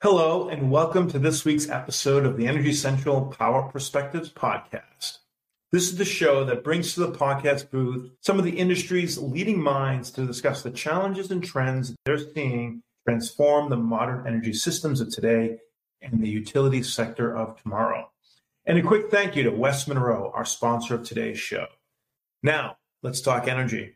Hello, and welcome to this week's episode of the Energy Central Power Perspectives podcast. This is the show that brings to the podcast booth some of the industry's leading minds to discuss the challenges and trends they're seeing transform the modern energy systems of today and the utility sector of tomorrow. And a quick thank you to West Monroe, our sponsor of today's show. Now, let's talk energy.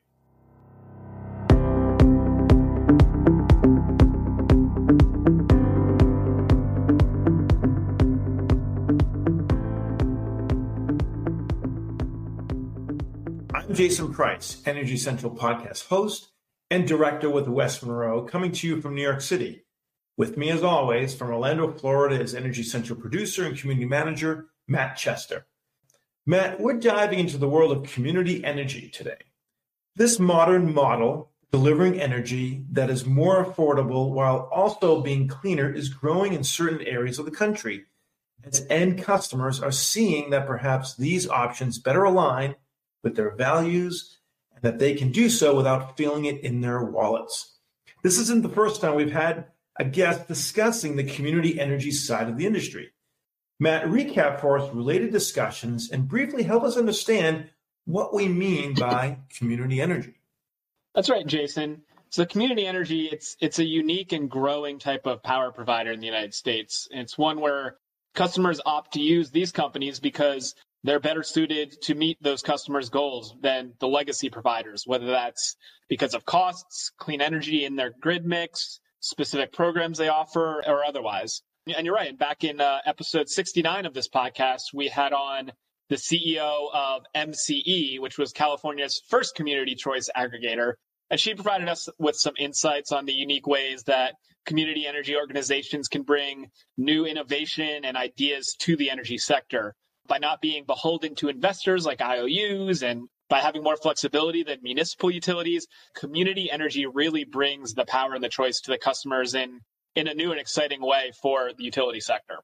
I'm Jason Price, Energy Central podcast host and director with West Monroe, coming to you from New York City. With me, as always, from Orlando, Florida, is Energy Central producer and community manager, Matt Chester. Matt, we're diving into the world of community energy today. This modern model, delivering energy that is more affordable while also being cleaner, is growing in certain areas of the country, as end customers are seeing that perhaps these options better align with their values and that they can do so without feeling it in their wallets. This isn't the first time we've had a guest discussing the community energy side of the industry. Matt, recap for us related discussions and briefly help us understand what we mean by community energy. That's right, Jason. So community energy, it's a unique and growing type of power provider in the United States. And it's one where customers opt to use these companies because they're better suited to meet those customers' goals than the legacy providers, whether that's because of costs, clean energy in their grid mix, specific programs they offer, or otherwise. And you're right. Back in episode 69 of this podcast, we had on the CEO of MCE, which was California's first community choice aggregator. And she provided us with some insights on the unique ways that community energy organizations can bring new innovation and ideas to the energy sector by not being beholden to investors like IOUs and by having more flexibility than municipal utilities. Community energy really brings the power and the choice to the customers in a new and exciting way for the utility sector.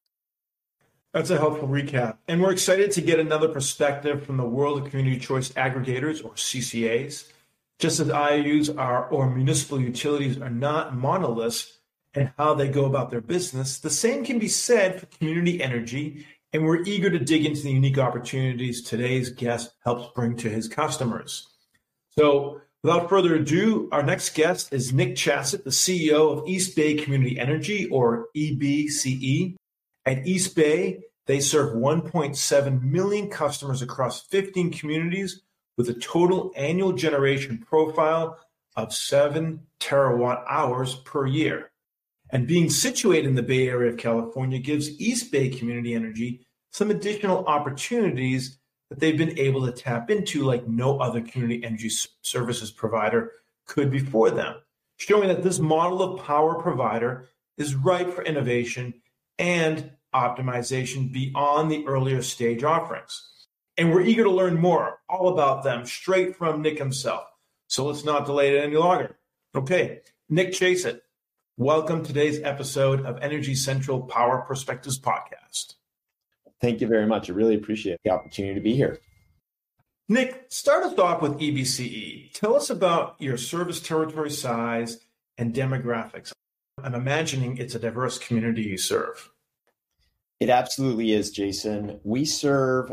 That's a helpful recap. And we're excited to get another perspective from the world of community choice aggregators, or CCAs. Just as IOUs are, or municipal utilities are not monoliths in how they go about their business, the same can be said for community energy, and we're eager to dig into the unique opportunities today's guest helps bring to his customers. So without further ado, our next guest is Nick Chassett, the CEO of East Bay Community Energy, or EBCE. At East Bay, they serve 1.7 million customers across 15 communities with a total annual generation profile of 7 terawatt hours per year. And being situated in the Bay Area of California gives East Bay Community Energy some additional opportunities that they've been able to tap into like no other community energy services provider could before them, showing that this model of power provider is ripe for innovation and optimization beyond the earlier stage offerings. And we're eager to learn more all about them straight from Nick himself. So let's not delay it any longer. Okay, Nick Chassett, welcome to today's episode of Energy Central Power Perspectives podcast. Thank you very much. I really appreciate the opportunity to be here. Nick, start us off with EBCE. Tell us about your service territory size and demographics. I'm imagining it's a diverse community you serve. It absolutely is, Jason. We serve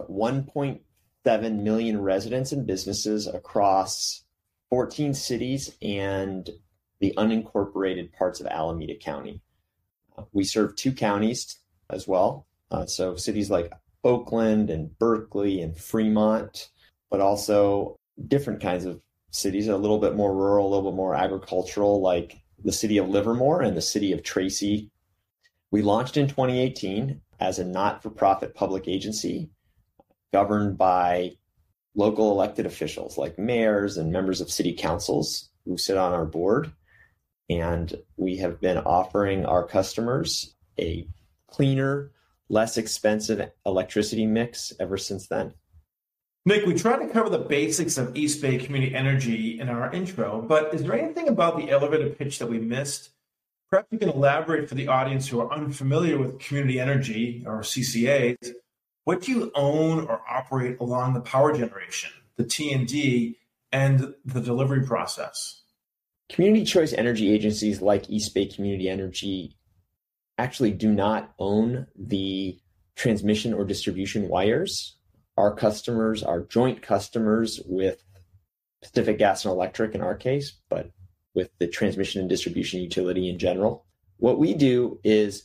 1.7 million residents and businesses across 14 cities and the unincorporated parts of Alameda County. We serve 2 counties as well. So cities like Oakland and Berkeley and Fremont, but also different kinds of cities, a little bit more rural, a little bit more agricultural, like the city of Livermore and the city of Tracy. We launched in 2018 as a not-for-profit public agency governed by local elected officials like mayors and members of city councils who sit on our board. And we have been offering our customers a cleaner, less expensive electricity mix ever since then. Nick, we tried to cover the basics of East Bay Community Energy in our intro, but is there anything about the elevator pitch that we missed? Perhaps you can elaborate for the audience who are unfamiliar with community energy, or CCAs. What do you own or operate along the power generation, the T&D, and the delivery process? Community choice energy agencies like East Bay Community Energy actually do not own the transmission or distribution wires. Our customers are joint customers with Pacific Gas and Electric in our case, but with the transmission and distribution utility in general. What we do is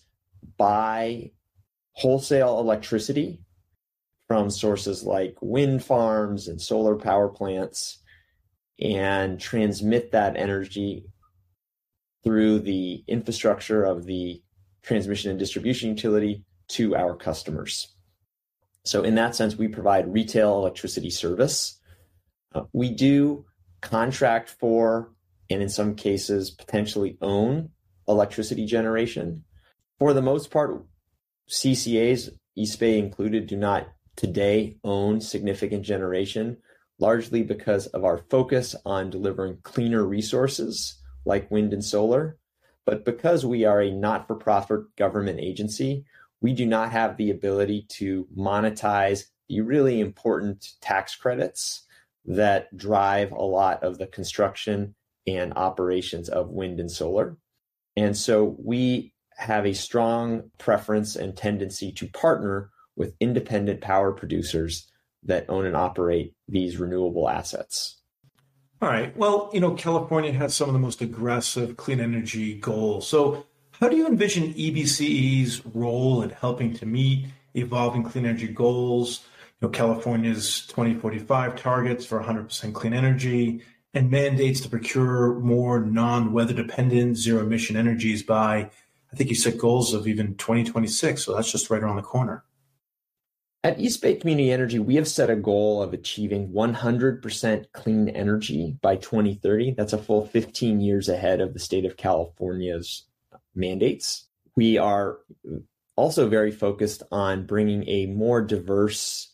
buy wholesale electricity from sources like wind farms and solar power plants and transmit that energy through the infrastructure of the transmission and distribution utility to our customers. So in that sense, we provide retail electricity service. We do contract for, and in some cases, potentially own electricity generation. For the most part, CCAs, East Bay included, do not today own significant generation, largely because of our focus on delivering cleaner resources like wind and solar. But because we are a not-for-profit government agency, we do not have the ability to monetize the really important tax credits that drive a lot of the construction and operations of wind and solar. And so we have a strong preference and tendency to partner with independent power producers that own and operate these renewable assets. All right. Well, California has some of the most aggressive clean energy goals. So how do you envision EBCE's role in helping to meet evolving clean energy goals? California's 2045 targets for 100% clean energy and mandates to procure more non-weather dependent zero emission energies by, I think you said goals of even 2026. So that's just right around the corner. At East Bay Community Energy, we have set a goal of achieving 100% clean energy by 2030. That's a full 15 years ahead of the state of California's mandates. We are also very focused on bringing a more diverse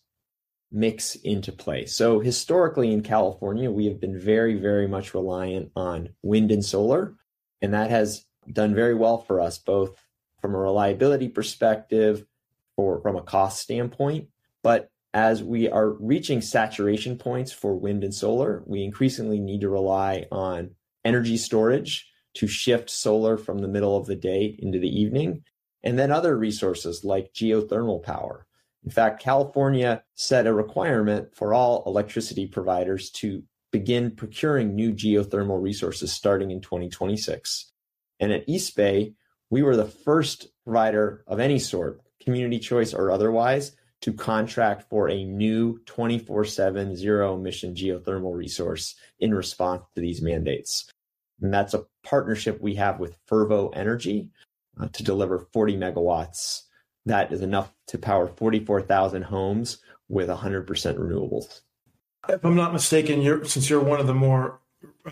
mix into play. So historically in California, we have been very, very much reliant on wind and solar, and that has done very well for us, both from a reliability perspective or from a cost standpoint. But as we are reaching saturation points for wind and solar, we increasingly need to rely on energy storage to shift solar from the middle of the day into the evening, and then other resources like geothermal power. In fact, California set a requirement for all electricity providers to begin procuring new geothermal resources starting in 2026. And at East Bay, we were the first provider of any sort, community choice or otherwise, to contract for a new 24/7 zero emission geothermal resource in response to these mandates. And that's a partnership we have with Fervo Energy to deliver 40 megawatts. That is enough to power 44,000 homes with 100% renewables. If I'm not mistaken, since you're one of the more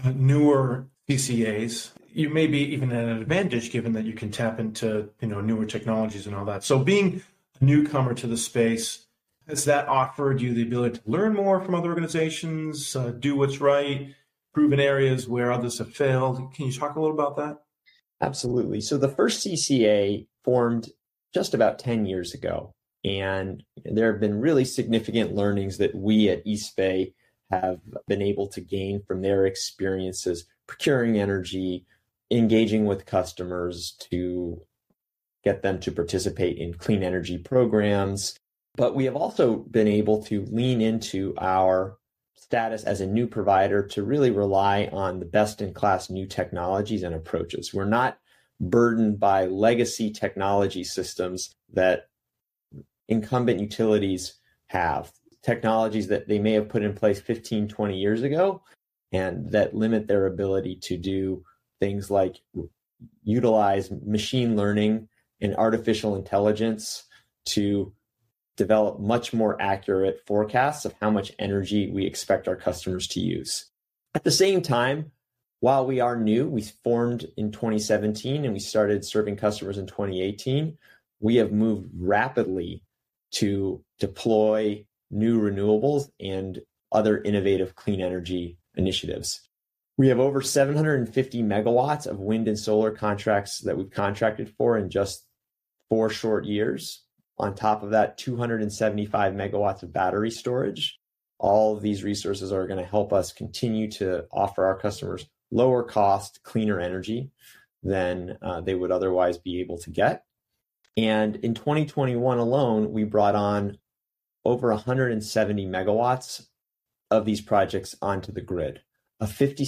newer CCAs, you may be even at an advantage given that you can tap into newer technologies and all that. So being a newcomer to the space, has that offered you the ability to learn more from other organizations, do what's right, prove in areas where others have failed? Can you talk a little about that? Absolutely. So the first CCA formed just about 10 years ago, and there have been really significant learnings that we at East Bay have been able to gain from their experiences procuring energy, engaging with customers to get them to participate in clean energy programs. But we have also been able to lean into our status as a new provider to really rely on the best-in-class new technologies and approaches. We're not burdened by legacy technology systems that incumbent utilities have, technologies that they may have put in place 15, 20 years ago, and that limit their ability to do things like utilize machine learning and artificial intelligence to develop much more accurate forecasts of how much energy we expect our customers to use. At the same time, while we are new, we formed in 2017 and we started serving customers in 2018, we have moved rapidly to deploy new renewables and other innovative clean energy initiatives. We have over 750 megawatts of wind and solar contracts that we've contracted for in just 4 short years. On top of that, 275 megawatts of battery storage. All of these resources are going to help us continue to offer our customers lower cost, cleaner energy than they would otherwise be able to get. And in 2021 alone, we brought on over 170 megawatts of these projects onto the grid. A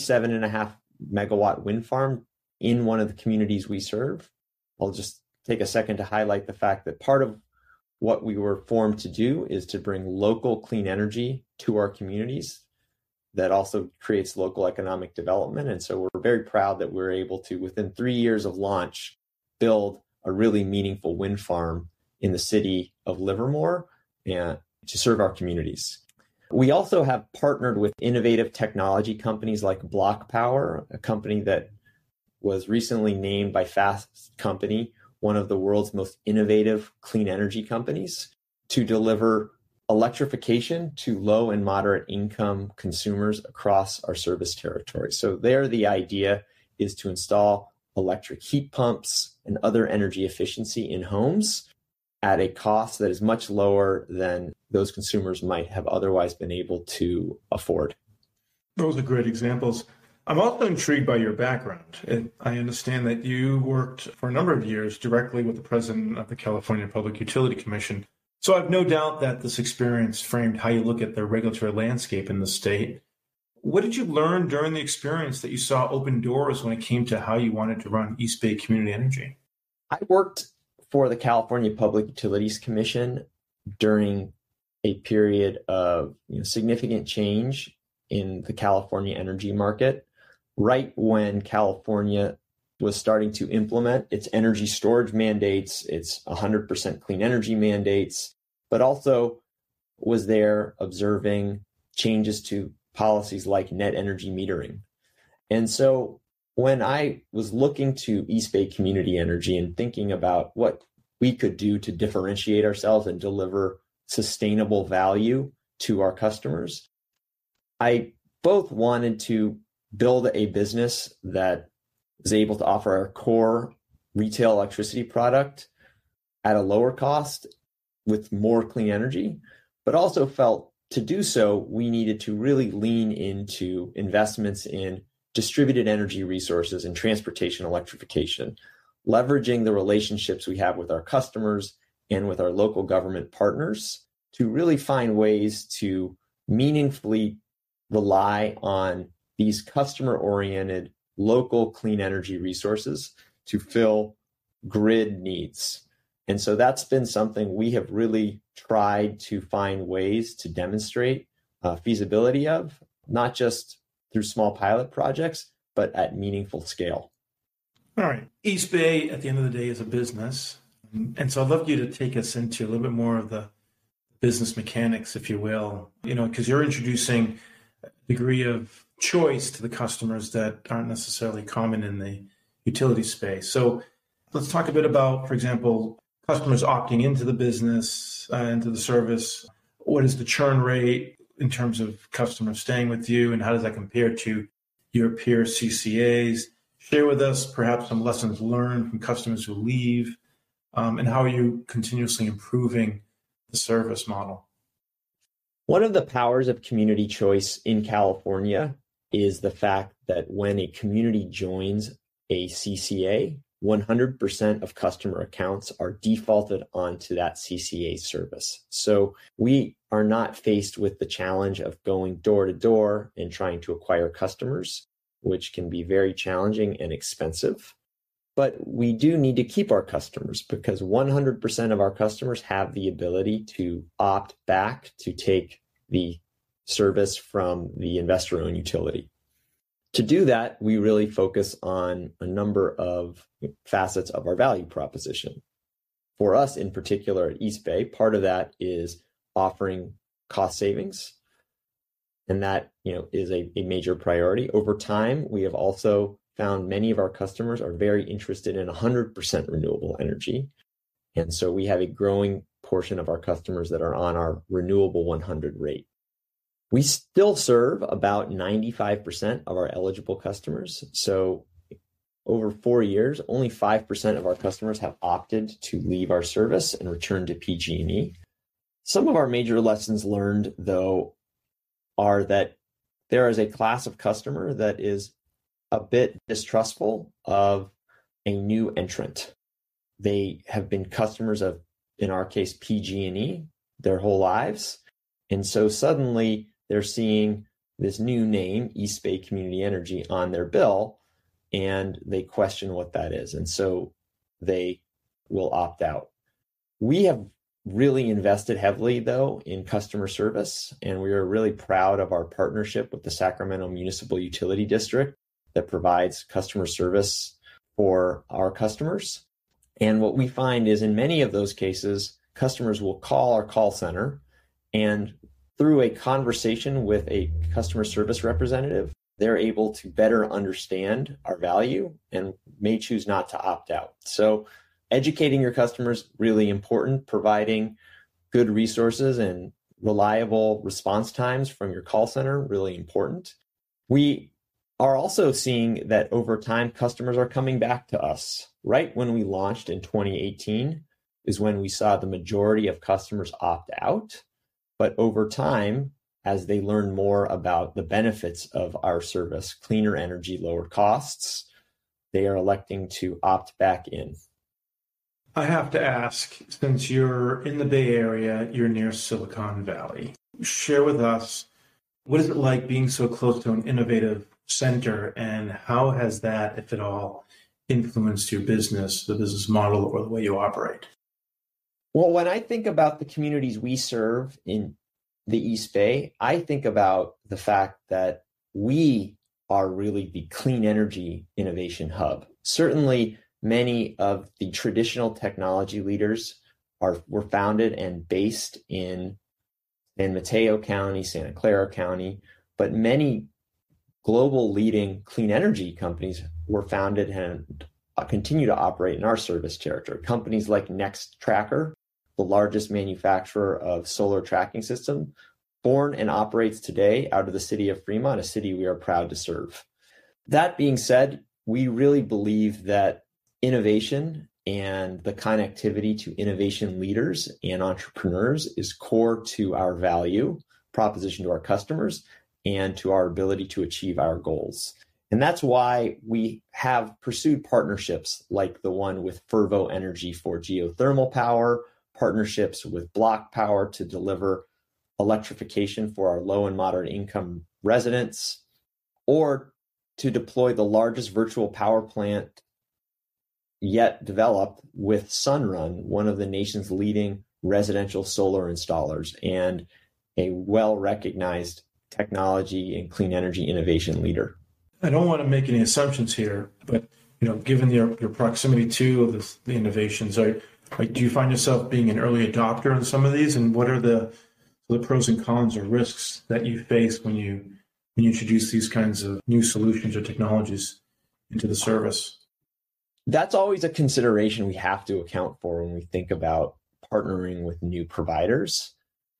57.5 megawatt wind farm in one of the communities we serve. I'll just take a second to highlight the fact that part of what we were formed to do is to bring local clean energy to our communities that also creates local economic development. And so we're very proud that we're able to, within 3 years of launch, build a really meaningful wind farm in the city of Livermore and to serve our communities. We also have partnered with innovative technology companies like Block Power, a company that was recently named by Fast Company one of the world's most innovative clean energy companies, to deliver electrification to low and moderate income consumers across our service territory. So there, the idea is to install electric heat pumps and other energy efficiency in homes at a cost that is much lower than those consumers might have otherwise been able to afford. Those are great examples. I'm also intrigued by your background. I understand that you worked for a number of years directly with the president of the California Public Utility Commission. So I've no doubt that this experience framed how you look at the regulatory landscape in the state. What did you learn during the experience that you saw open doors when it came to how you wanted to run East Bay Community Energy? I worked for the California Public Utilities Commission during a period of significant change in the California energy market, right when California was starting to implement its energy storage mandates, its 100% clean energy mandates, but also was there observing changes to policies like net energy metering. And so when I was looking to East Bay Community Energy and thinking about what we could do to differentiate ourselves and deliver sustainable value to our customers, I both wanted to build a business that is able to offer our core retail electricity product at a lower cost with more clean energy, but also felt to do so, we needed to really lean into investments in distributed energy resources and transportation electrification, leveraging the relationships we have with our customers and with our local government partners to really find ways to meaningfully rely on these customer-oriented local clean energy resources to fill grid needs. And so that's been something we have really tried to find ways to demonstrate feasibility of, not just through small pilot projects, but at meaningful scale. All right. East Bay, at the end of the day, is a business. And so I'd love you to take us into a little bit more of the business mechanics, if you will, because you're introducing a degree of choice to the customers that aren't necessarily common in the utility space. So let's talk a bit about, for example, customers opting into the business, into the service. What is the churn rate in terms of customers staying with you, and how does that compare to your peer CCAs? Share with us perhaps some lessons learned from customers who leave, and how are you continuously improving the service model? One of the powers of community choice in California is the fact that when a community joins a CCA, 100% of customer accounts are defaulted onto that CCA service. So we are not faced with the challenge of going door to door and trying to acquire customers, which can be very challenging and expensive. But we do need to keep our customers because 100% of our customers have the ability to opt back to take the service from the investor-owned utility. To do that, we really focus on a number of facets of our value proposition. For us in particular at East Bay, part of that is offering cost savings. And that is a major priority. Over time, we have also found many of our customers are very interested in 100% renewable energy. And so we have a growing portion of our customers that are on our renewable 100 rate. We still serve about 95% of our eligible customers. So over 4 years, only 5% of our customers have opted to leave our service and return to PG&E. Some of our major lessons learned, though, are that there is a class of customer that is a bit distrustful of a new entrant. they have been customers of, in our case, PG&E their whole lives. And so suddenly they're seeing this new name, East Bay Community Energy, on their bill, and they question what that is. And so they will opt out. We have really invested heavily, though, in customer service, and we are really proud of our partnership with the Sacramento Municipal Utility District that provides customer service for our customers. And what we find is in many of those cases, customers will call our call center, and through a conversation with a customer service representative, they're able to better understand our value and may choose not to opt out. So educating your customers, really important. Providing good resources and reliable response times from your call center, really important. We are also seeing that over time, customers are coming back to us. Right when we launched in 2018 is when we saw the majority of customers opt out. But over time, as they learn more about the benefits of our service, cleaner energy, lower costs, they are electing to opt back in. I have to ask, since you're in the Bay Area, you're near Silicon Valley, share with us, what is it like being so close to an innovative center, and how has that, if at all, influenced your business, the business model, or the way you operate? Well, when I think about the communities we serve in the East Bay, I think about the fact that we are really the clean energy innovation hub. Certainly, many of the traditional technology leaders were founded and based in San Mateo County, Santa Clara County, but many global leading clean energy companies were founded and continue to operate in our service territory. Companies like Nextracker, the largest manufacturer of solar tracking system, born and operates today out of the city of Fremont, a city we are proud to serve. That being said, we really believe that innovation and the connectivity to innovation leaders and entrepreneurs is core to our value proposition to our customers and to our ability to achieve our goals. And that's why we have pursued partnerships like the one with Fervo Energy for geothermal power, partnerships with Block Power to deliver electrification for our low and moderate income residents, or to deploy the largest virtual power plant yet developed with Sunrun, one of the nation's leading residential solar installers and a well-recognized technology and clean energy innovation leader. I don't want to make any assumptions here, but given your proximity to the innovations, do you find yourself being an early adopter on some of these, and what are the pros and cons or risks that you face when you introduce these kinds of new solutions or technologies into the service? That's always a consideration we have to account for when we think about partnering with new providers.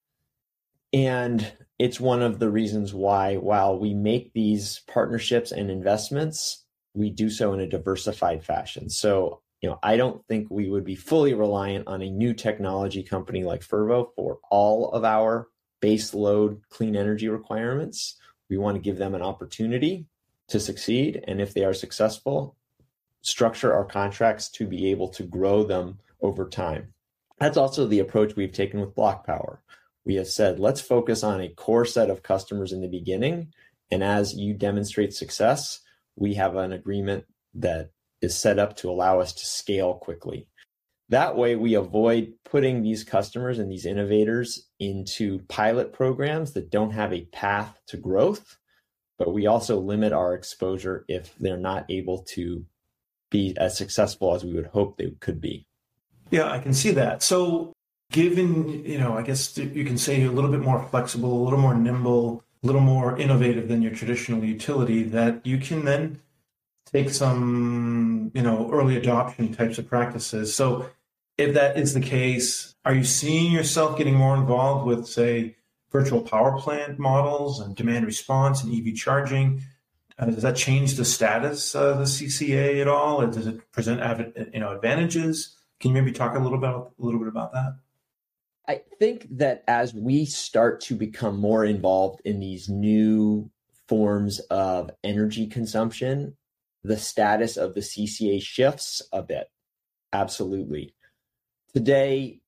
And it's one of the reasons why, while we make these partnerships and investments, we do so in a diversified fashion. So, I don't think we would be fully reliant on a new technology company like Fervo for all of our base load clean energy requirements. We want to give them an opportunity to succeed. And if they are successful, structure our contracts to be able to grow them over time. That's also the approach we've taken with Block Power. We have said, let's focus on a core set of customers in the beginning. And as you demonstrate success, we have an agreement that is set up to allow us to scale quickly. That way, we avoid putting these customers and these innovators into pilot programs that don't have a path to growth, but we also limit our exposure if they're not able to be as successful as we would hope they could be. Yeah, I can see that. So given, I guess you can say you're a little bit more flexible, a little more nimble, a little more innovative than your traditional utility, that you can then take some, early adoption types of practices. So if that is the case, are you seeing yourself getting more involved with, say, virtual power plant models and demand response and EV charging? Does that change the status of the CCA at all? Or does it present advantages? Can you maybe talk a little bit about that? I think that as we start to become more involved in these new forms of energy consumption, the status of the CCA shifts a bit. Absolutely. Today,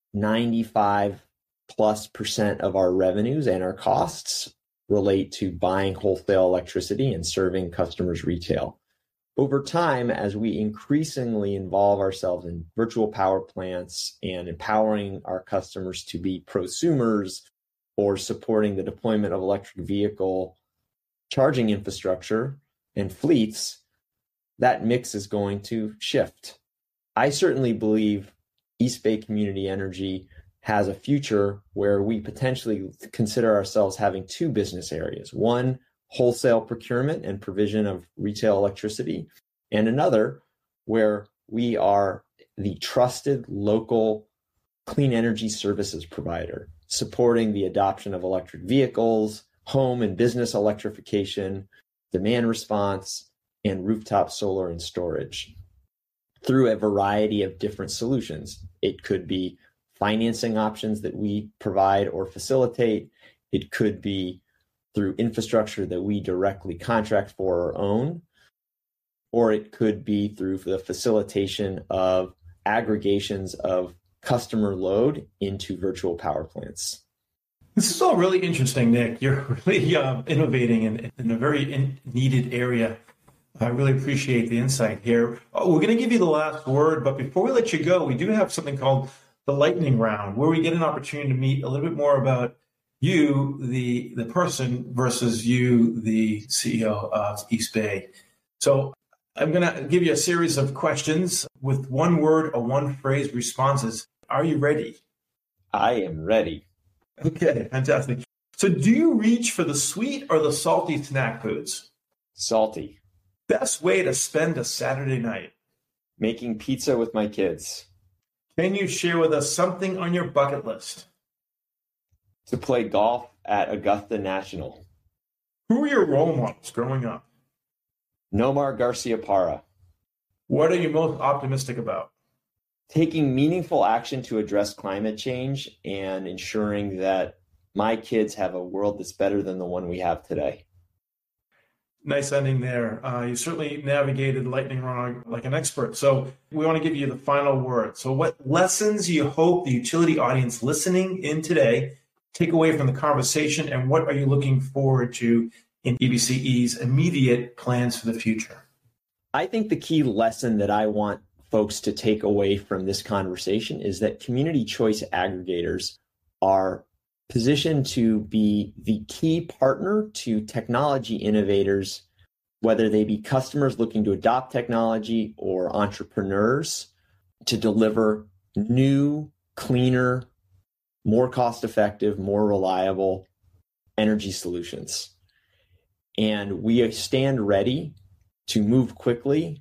95+% of our revenues and our costs relate to buying wholesale electricity and serving customers retail. Over time, as we increasingly involve ourselves in virtual power plants and empowering our customers to be prosumers or supporting the deployment of electric vehicle charging infrastructure and fleets, that mix is going to shift. I certainly believe East Bay Community Energy has a future where we potentially consider ourselves having two business areas. One, wholesale procurement and provision of retail electricity, and another where we are the trusted local clean energy services provider, supporting the adoption of electric vehicles, home and business electrification, demand response, and rooftop solar and storage through a variety of different solutions. It could be financing options that we provide or facilitate. It could be through infrastructure that we directly contract for or own, or it could be through the facilitation of aggregations of customer load into virtual power plants. This is all really interesting, Nick. You're really innovating in a very needed area. I really appreciate the insight here. We're going to give you the last word, but before we let you go, we do have something called the lightning round, where we get an opportunity to meet a little bit more about you, the person, versus you, the CEO of East Bay. So I'm going to give you a series of questions with one word or one phrase responses. Are you ready? I am ready. Okay, fantastic. So do you reach for the sweet or the salty snack foods? Salty. Best way to spend a Saturday night? Making pizza with my kids. Can you share with us something on your bucket list? To play golf at Augusta National. Who were your role models growing up? Nomar Garciaparra. What are you most optimistic about? Taking meaningful action to address climate change and ensuring that my kids have a world that's better than the one we have today. Nice ending there. You certainly navigated lightning round like an expert. So we want to give you the final word. So what lessons you hope the utility audience listening in today take away from the conversation, and what are you looking forward to in EBCE's immediate plans for the future? I think the key lesson that I want folks to take away from this conversation is that community choice aggregators are positioned to be the key partner to technology innovators, whether they be customers looking to adopt technology or entrepreneurs, to deliver new, cleaner, more cost-effective, more reliable energy solutions. And we stand ready to move quickly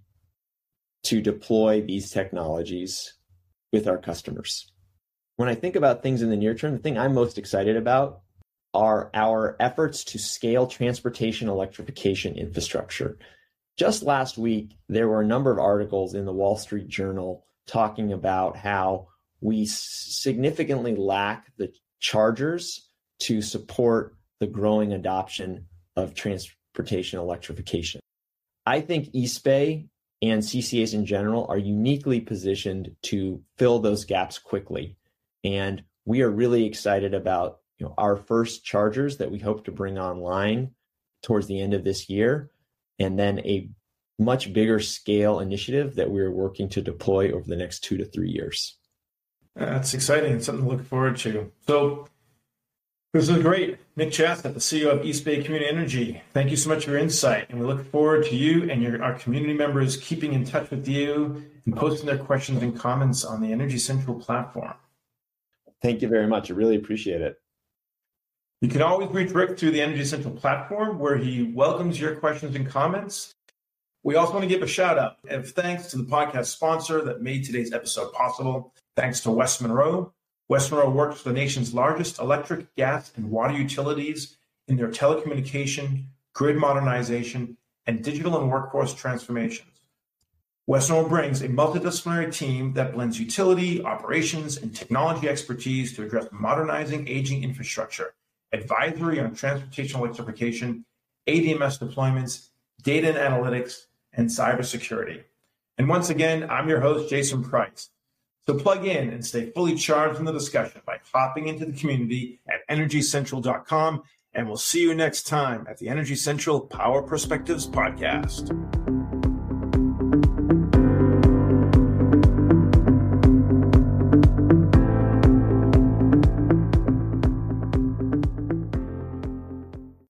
to deploy these technologies with our customers. When I think about things in the near term, the thing I'm most excited about are our efforts to scale transportation electrification infrastructure. Just last week, there were a number of articles in the Wall Street Journal talking about how we significantly lack the chargers to support the growing adoption of transportation electrification. I think East Bay and CCAs in general are uniquely positioned to fill those gaps quickly. And we are really excited about our first chargers that we hope to bring online towards the end of this year, and then a much bigger scale initiative that we're working to deploy over the next 2 to 3 years. That's exciting and something to look forward to. So this is great. Nick Chasnut, the CEO of East Bay Community Energy. Thank you so much for your insight. And we look forward to you and our community members keeping in touch with you and posting their questions and comments on the Energy Central platform. Thank you very much. I really appreciate it. You can always reach Rick through the Energy Central platform, where he welcomes your questions and comments. We also want to give a shout out of thanks to the podcast sponsor that made today's episode possible. Thanks to West Monroe. West Monroe works with the nation's largest electric, gas, and water utilities in their telecommunication, grid modernization, and digital and workforce transformations. West Monroe brings a multidisciplinary team that blends utility, operations, and technology expertise to address modernizing aging infrastructure, advisory on transportation electrification, ADMS deployments, data and analytics, and cybersecurity. And once again, I'm your host, Jason Price. So plug in and stay fully charged in the discussion by hopping into the community at EnergyCentral.com, and we'll see you next time at the Energy Central Power Perspectives Podcast.